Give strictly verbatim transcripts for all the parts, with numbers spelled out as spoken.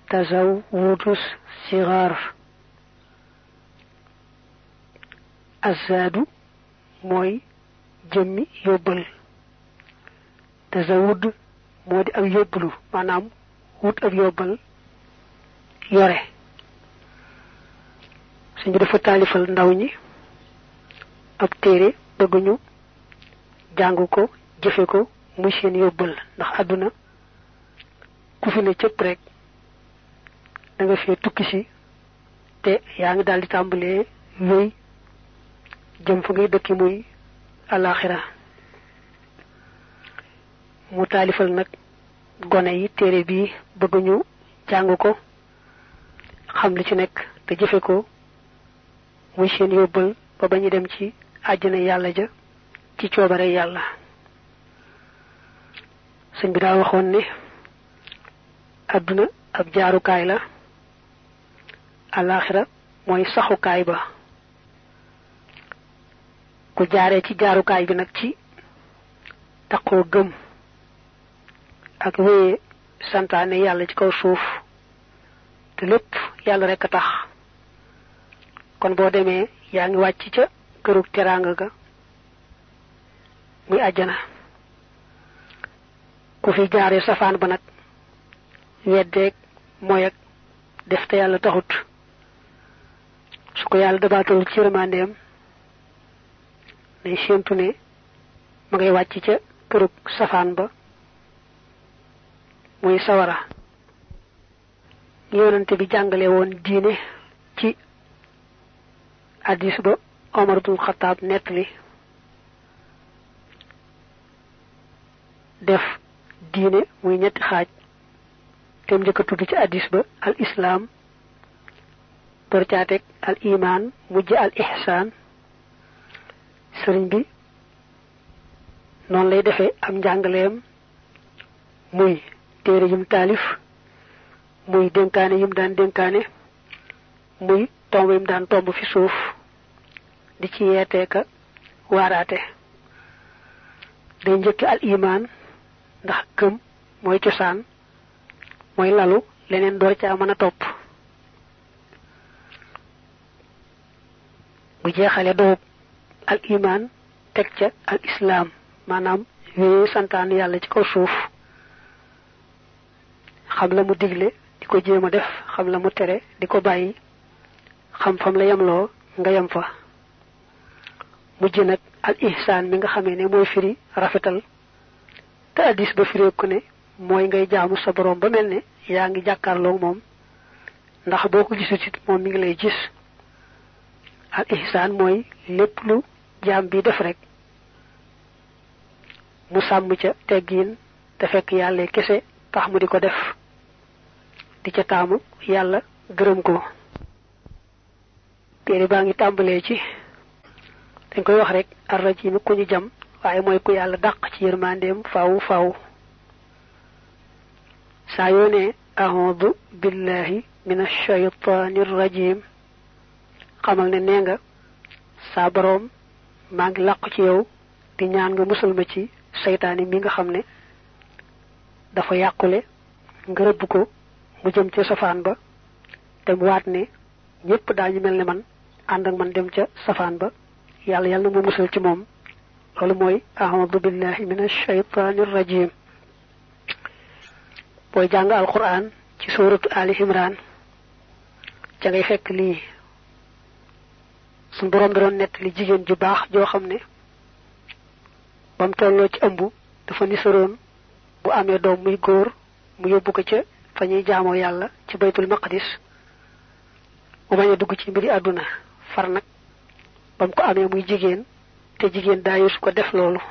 tazawwudus sigar azadu moy jëmmi yóbbal tazawud modi ak yóbbalu manam wut ak yóbbal yore suñu dafa talifal ndaw ñi ab téré bëgguñu jàng ko jëfé ko muy seen yóbbal ndax aduna ku fi ne cëpp rek da nga fi tukki ci te yaa ngi daldi tàmbalee wéy jëm fa ngay dëkki muy alaxira mu talifal nak gone yi téré bi bëgguñu jàng ko xam li ci nekk te jëfé ko muy seen yóbbal ba bañu dem ci àjjana yàlla ja ci coobare yàlla sëñ bi daa waxoon ne aduna ab jaarukaay la alaxira mooy saxukaay ba ku jaaree ci jaarukaay bi nag ci taqoo gëm ak wéye santaane yàlla ci kaw suuf te lépp yàlla rek a tax kon boo demee yaa ngi wàcc ca kërug teraanga ga muy àjjana ku fi jaaree safaan ba nag weddeeg mooy ak def te yàlla taxut su ko yàlla dabaatal ci yërmandeem day séentu ne ma ngay wàcc ca kërug safaan ba muy sawara yonante bi jàngale woon diine ci hadis ba Omar ibn Khattab nettali def diine muy ñetti xaaj te mu njëkk a tudd ci hadis ba al islam door caa teg al iman mujj al ihsan sëriñ bi noonu lay defee am njàngaleem muy téere yum taalif muy dénkaane yum daan dénkaane muy tomb yum daan tomb fi suuf di ci yeetee ka waaraate day njëkki al iman ndax gëm mooy cosaan mooy lalu leneen door caa mën a topp bu jeexale doob al iman teg ca al islam maanaam wéye santaan yàlla ci kaw suuf xam la mu digle di ko jéem a def xam la mu tere di ko bàyyi xam fam la yamloo nga yam fa mujj nag al ihsan mi nga xamee ne mooy firi rafetal te hadis ba firee ko ne mooy ngay jaamu sa borom ba mel ne yaa ngi jàkkaarloo moom ndax boo ko gisul ci moom mi ngi lay gis al ihsan mooy lépp lu jaam bi def rek mu sàmm ca teggiin te fekk yàlla kese tax mu di ko def di ca taamu yàlla gërëm ko téere baa ngi tàmbalee ci dañ koy wax rek arrajim ku ñu jam waaye mooy ku yàlla dàq ci yërmandeem faaw faaw saa yoo ne a'udhu billahi minash shaytanir rajim xamal ne nee nga saa boroom maa ngi làq ci yow di ñaan nga musal ma ci seytaane mi nga xam ne dafa yàqule nga rëbb ko mu jëm ca safaan ba te mu waat ne ñépp daañu mel ne man ànd ak man dem ca safaan ba yàlla yàlla na mu musal ci moom loolu mooy a'udhu billahi minash shaytanir rajim booy jàng alquran ci suuratu ali imran ca ngay fekk lii sun borom da doon nettali jigéen ju baax joo xam ne bam tolloo ci ëmb dafa nisaroon bu amee doom muy góor mu yóbbu ko ca fa ñuy jaamoo yàlla ci baytul maqdis mu bañ a dugg ci mbiri àdduna far nag bam ko amee muy jigéen te jigéen daa yus ko def loolu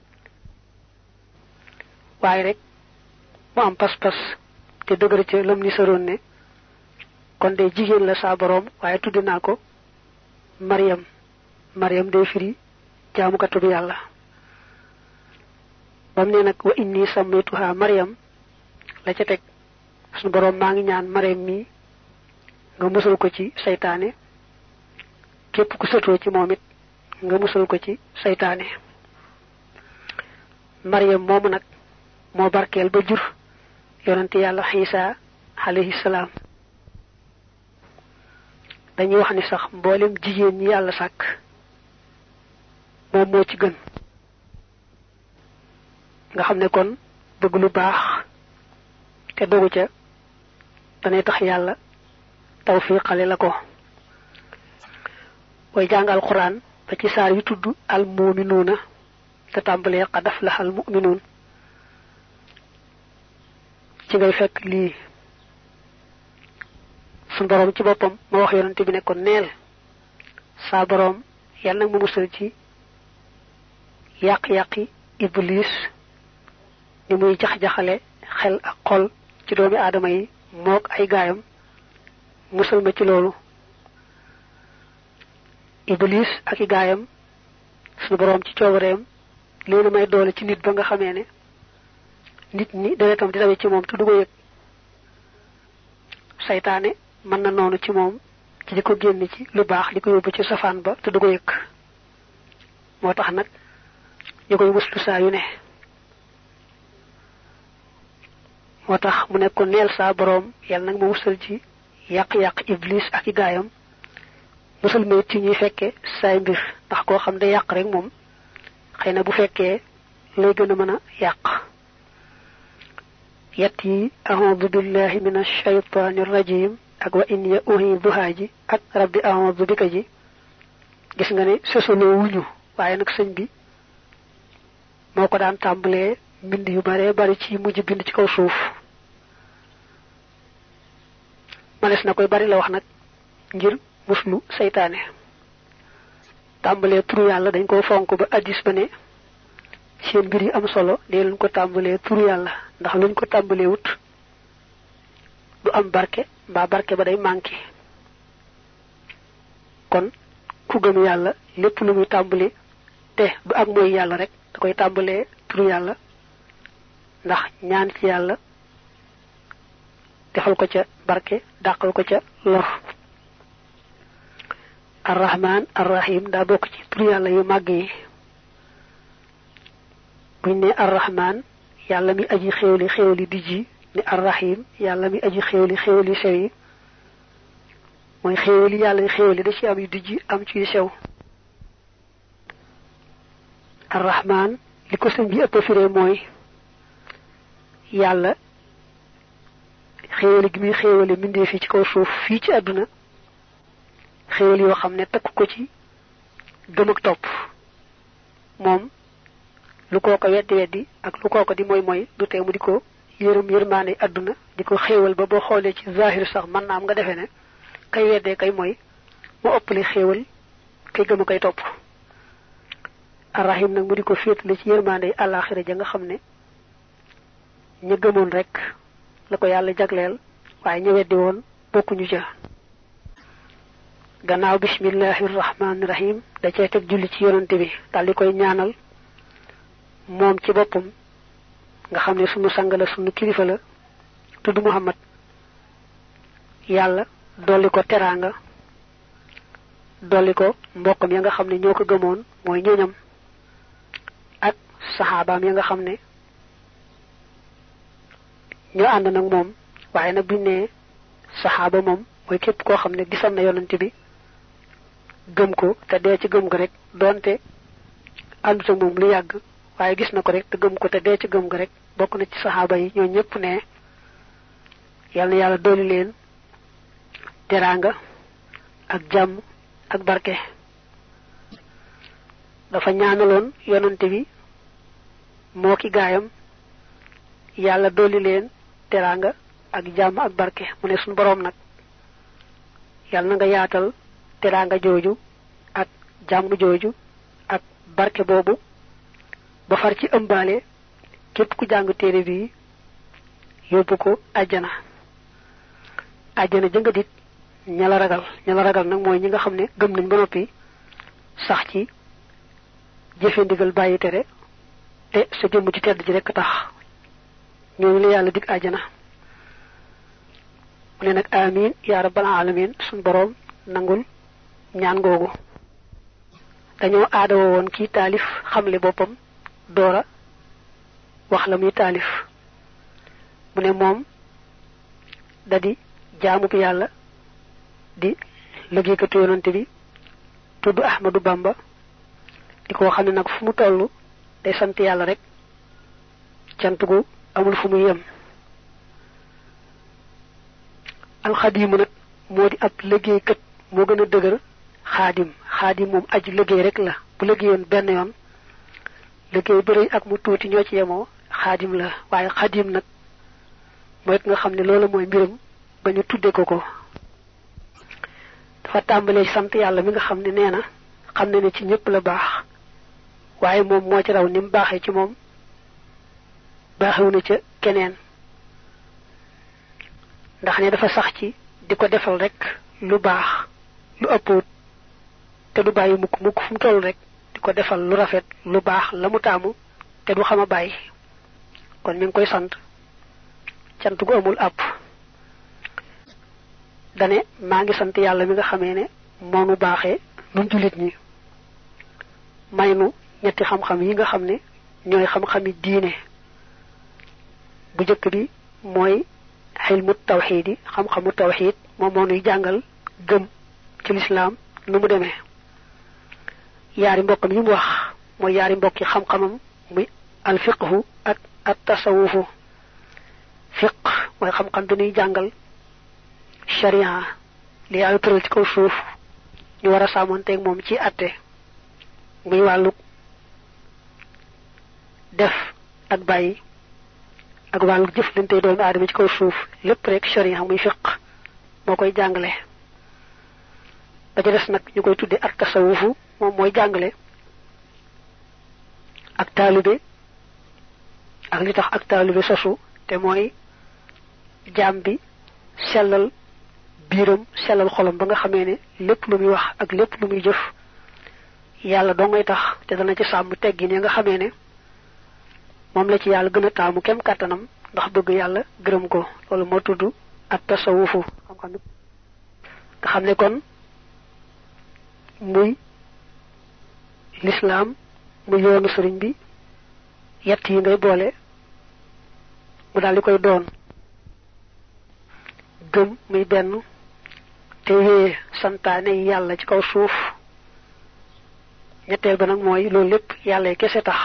waaye rek mu am pas-pas te dëgër ca lam nisaroon ne kon de jigéen la saa boroom waaye tudd naa ko Maryam Maryam day firi jaamukatu bi yàlla bam ne nag wa inni sammaytuha Maryam la ca teg sunu boroom maa ngi ñaan Maryam mi nga musal ko ci saytaane képp ku sëtoo ci moom it nga musal ko ci saytaane Maryam moomu nag moo barkeel ba jur yonante yàlla Xiisa alayhi salaam. dañuy wax ni sax mboolem jigéen ñi yàlla sàkk moom moo ci gën nga xam ne kon bëgg lu baax te dogu ca danay tax yàlla tawfiqale la ko. way jàngal Qur'an ba ci saar yu tudd al mu'minuuna te tàmbalee qad aflaha al mu'minuun ci ngay fekk lii sun borom ci boppam ma wax yonante bi ne ko neel saa borom yàlla nag mu musal ci yàq-yàqi iblis ni muy jax-jaxale xel ak xol ci doomi aadama yi mook ay gaayam musal ma ci loolu. iblis ak i gaayam suñu borom ci coobareem leena may doole ci nit ba nga xamee ne nit ñi deretam di dawe ci moom te du ko yëg saytaane mën na noonu ci moom ci di ko génn ci lu baax di ko yóbbu ci safaan ba te du ko yëg moo tax nag ñu koy muslu saa yu ne moo tax mu ne ko neel saa borom yàlla nag ma musal ci yàq-yàq iblis ak i gaayam musal ma ci ñuy fekke saay mbir ndax koo xam day yàq rek moom xëy na bu fekkee lay gën a mën a yàq. yett yi a'udhu billahi minash shaytanir rajim ak wa in ya uhiduha ji ak rabbi a'udhu bika ji gis nga ne sosoloo wuñu waaye nag sëñ bi moo ko daan tàmbalee mbind yu bare bari ci mujj bind ci kaw suuf manes na koy bari la wax nag ngir muslu seytaane. tàmbalee turu yàlla dañ ko fonk ba addis ba ne seen mbir yi am solo dee luñ ko tàmbalee turu yàlla ndax luñ ko tàmbalee wut du am barke mbaa barke ba day manqué. kon ku gëm yàlla lépp lu muy tàmbali te du ak mooy yàlla rek da koy tàmbalee turu yàlla ndax ñaan ci yàlla defal ko ca barke dàqal ko ca lor. arrahman arrahim daa bokk ci tur yàlla yu màgg yi buñ ne arrahman yàlla mi aji xéewli xéewli dijji ni arrahim yàlla mi aji xéewli xéewli sew yi mooy xéewli yàlla xéewli da ci am yu dijji am ci yu sew. arrahman li ko sëñ bi ëpp firee mooy yàlla xéewli gi muy xéewli mindee fii ci kaw suuf fii ci àdduna xéewal yoo xam ne takk ko ci gëm ak topp moom lu kooko weddi weddi ak lu kooko di mooy mooy du tee mu di ko yërëm yërmaane àdduna di ko xéewal ba boo xoolee ci zahir sax mën naa am nga defee ne kay weddee kay mooy mu ëppale xéewal kay gëm a koy topp. arrahim nag mu di ko féetale ci yërmaane àllaaxira ja nga xam ne ña gëmoon rek la ko yàlla jagleel waaye ña weddi woon bokkuñu ca. gannaaw bismillahir rahmanir rahim da cey teg julli ci yonante bi dal di koy ñaanal moom ci boppam nga xam ne sunu sang la sunu kilifa la tudd Muhammad yàlla dolli ko teraanga dolli ko mbokkam ya nga xam ne ñoo ko gëmoon mooy ñooñam ak saxaabaam ya nga xam ne ñoo ànd nag moom waaye nag buñ ne saxaaba moom mooy képp koo xam ne gisoon na yonante bi gëm ko te dee ci gëm ga rek doonte àndut ak moom lu yàgg waaye gis na ko rek te gëm ko te dee ci gëm ga rek bokk na ci saxaaba yi ñoo ñëpp ne yal na yàlla dolli leen teraanga ak jàmm ak barke. dafa ñaanaloon yonante bi moo ki gaayam yàlla dolli leen teraanga ak jàmm ak barke mu ne suñu boroom nag yàlla na nga yaatal teraanga jooju ak jàmm jooju ak barke boobu ba far ci ëmbaale képp ku jàng téere bi yóbbu ko àjjana. àjjana jënga dit ña la ragal ña la ragal nag mooy ñi nga xam ne gëm nañ ba noppi sax ci jëfe ndigal bàyyi tere te sa jëmm ci tedd ji rekk tax ñooñu la yàlla dig àjjana. mu ne nag amin ya rabbal alamin suñ boroom nangul ñaan googu. dañoo aadawo woon kii taalif xamle boppam doora wax la muy taalif mu ne moom dadi jaamu bi yàlla di liggéeykatu yonante bi tuddu Ahmadu Bamba di ko xam ne nag fu mu toll day sant yàlla rek cant gu amul fu mu yem. alxadimu nag moo di ab liggéeykat moo gën a dëgër xaadim xaadim moom aji liggéey rek la bu liggéeyoon benn yoon liggéey bëri ak mu tuuti ñoo ci yemoo xaadim la waaye xaadim nag mooy nga xam ne loolu mooy mbiram ba ñu tudde ko ko. dafa tàmbalee sant yàlla mi nga xam ne nee na xam ne ne ci ñëpp la baax waaye moom moo ci raw ni mu baaxee ci moom baaxewu na ca keneen ndax ne dafa sax ci di ko defal rek lu baax lu ëpput te du bàyyi mukk mukk fu mu toll rek di ko defal lu rafet lu baax la mu taamu te du xam a bàyyi kon mi ngi koy sant cant gu amul àpp. dane maa ngi sant yàlla mi nga xamee ne moo nu baaxee nun jullit ñi may nu ñetti xam-xam yi nga xam ne ñooy xam-xami diine. bu jëkk bi mooy xilmu tawxiid yi xam-xamu tawxiid moom moo nuy jàngal gëm ci lislaam nu mu demee. yaari mbokkam yi mu wax mooy yaari mbokki xam-xamam muy alfiqhu ak at tasawufu. fiq mooy xam-xam bi nuy jàngal sharia li yàlla tëral ci kaw suuf ñu war a sàmmonteeg moom ci atte muy wàllu def ak bàyyi ak wàllu jëflante doomu aadama ci kaw suuf lépp rek sharia muy fiq moo koy jàngale. ba ca des nag ñu koy tudde ak tasawufu moom mooy jàngale ak taalibe ak li tax ak taalibe sosu te mooy jaam bi sellal biiram sellal xolam ba nga xamee ne lépp lu muy wax ak lépp lu muy jëf yàlla doo ngay tax te dana ci sàmm teggin ya nga xamee ne moom la ci yàlla gën a taamu kem kàttanam ndax bëgg yàlla gërëm ko loolu moo tudd ak tasawufu xam-xam nga xam ne kon muy lislaam muy yoonu sëriñ bi yett yi ngay boole mu daal di koy doon gëm muy benn te wéye santaane yàlla ci kaw suuf ñetteel ba nag mooy loolu lépp yàlla kese tax.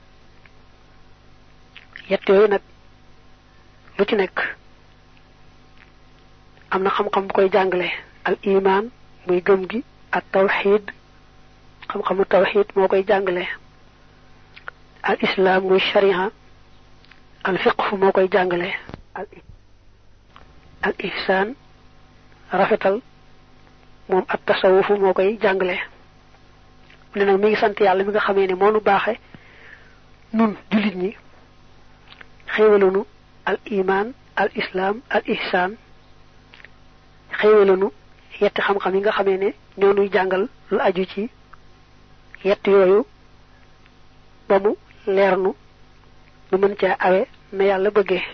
yett yooyu nag lu ci nekk am na xam-xam bu koy jàngale. al iman muy gëm gi ak tawxiid xam-xamu tawxiid moo koy jàngale. al islam muy sharia al fiqh moo koy jàngale. al al ihsaan rafetal moom ak tasawufu moo koy jàngale. ne nag mi ngi sant yàlla mi nga xamee ne moo nu baaxe nun jullit ñi xéewalunu al iman al islam al ihsaan xéewalunu yetti xam-xam yi nga xamee ne ñoo nuy jàngal lu aju ci yett yooyu ba mu leer nu nu mën caa awe na yàlla bëggee.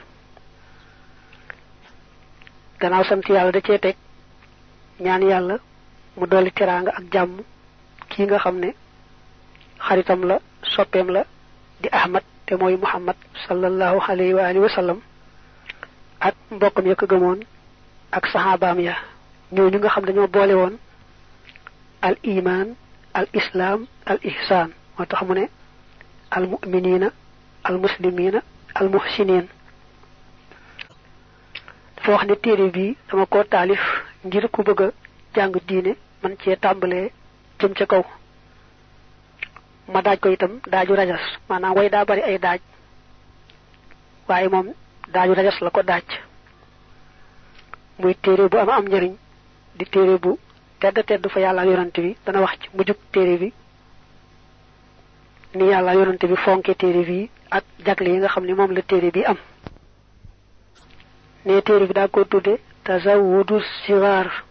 gannaaw sant yàlla da cee teg ñaan yàlla mu dolli teraanga ak jàmm kii nga xam ne xaritam la soppeem la di Ahmad te mooy Muhammad sallallahu alayhi wa alihi wa sallam ak mbokkam ya ko gëmoon ak saxaabaam ya ñooñu nga xam dañoo boole woon al iman al islam al ihsaan moo tax mu ne al mu'minina al muslimina al muhsinin. dafa wax ne téere bi dama ko taalif ngir ku bëgg a jàng diine man cee tàmbalee jëm ca kaw. ma daaj ko itam daaju rajas maanaam way daa bari ay daaj waaye moom daaju rajas la ko daaj muy téere bu am am njëriñ di téere bu tedd tedd fa yàlla yonante bi dana wax ci mujjug téere bi ni yàlla yonante bi fonke téere bi ak jagle yi nga xam ne moom la téere bi am. ne téere bi daa ko tudde tazawudu sigaar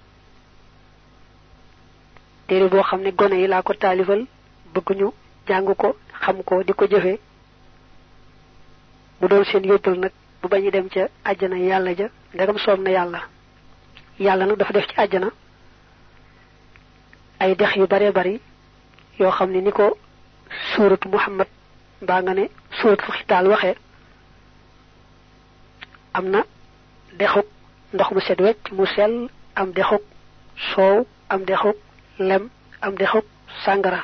téere boo xam ne gone yi laa ko taalifal bëgg ñu jàng ko xam ko di ko jëfe mu doon seen yóbbal nag bu bañu dem ca àjjana yàlla ja ndegam soob na yàlla. yàlla nag dafa def ci àjjana ay dex yu bare bari yoo xam ne ni ko suuratu Muhammad mbaa nga ne suuratu Xitaal waxe am na dexuk ndox mu set wecc mu sel am dexuk soow am dexuk lem am dexuk sangara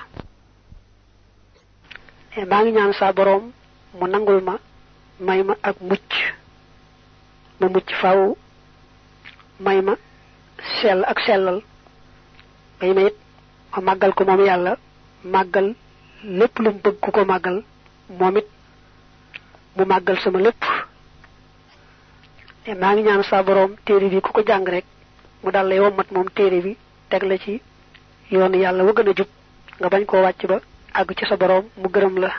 e maa ngi ñaan sa borom mu nangul ma may ma ak mucc ma mucc faaw may ma sel ak sellal may ma it ma màggal ko moom yàlla màggal lépp lu mu bëgg ku ko màggal moom it mu màggal sama lépp e maa ngi ñaan sa borom téere bi ku ko jàng rek mu dal lay wommat moom téere bi teg la ci yoonu yàlla wa gën a jub nga bañ koo wàcc ba àgg ci sa borom mu gërëm la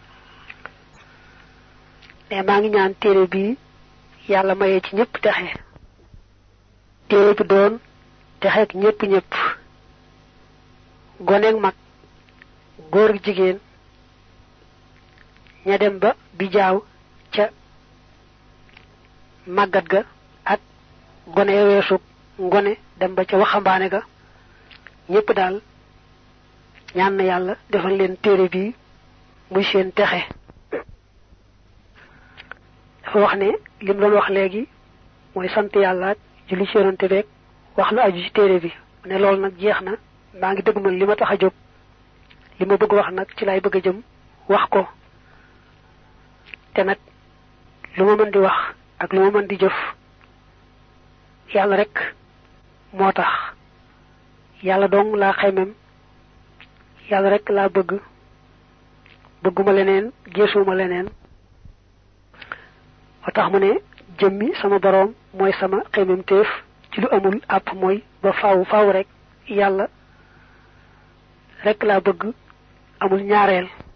e maa ngi ñaan téere bi yàlla mayee ci ñëpp texe téere bi doon texeek ñëpp ñëpp goneeg mag góor ak jigéen ña dem ba bi jaaw ca màggat ga ak gone weesu ngone dem ba ca waxambaane ga ñëpp daal ñaan na yàlla defal leen téere bi muy seen texe dafa wax ne lim doon wax léegi mooy sant yàlla julli ci yonante beeg wax lu aju ci téere bi ne loolu nag jeex na maa ngi dëgg man li ma tax a jóg li ma bëgg wax nag ci lay bëgg a jëm wax ko te nag lu ma mën di wax ak lu ma mën di jëf yàlla rek moo tax yàlla dong laa xaymem yàlla rek laa bëgg bëgguma leneen geesuma leneen moo tax mu ne jëmmi sama boroom mooy sama xaymem téef ci lu amul àpp mooy ba faaw faaw rek yàlla rek laa bëgg amul ñaareel